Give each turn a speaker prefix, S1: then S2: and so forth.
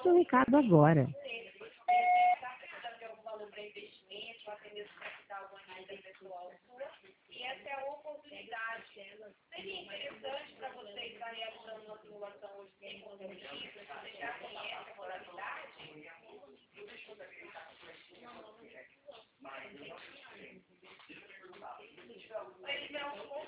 S1: seu recado agora.
S2: E essa é a oportunidade. Seria interessante para você estar realizando uma simulação hoje sem conteúdo, você já conhece a modalidade? Ele não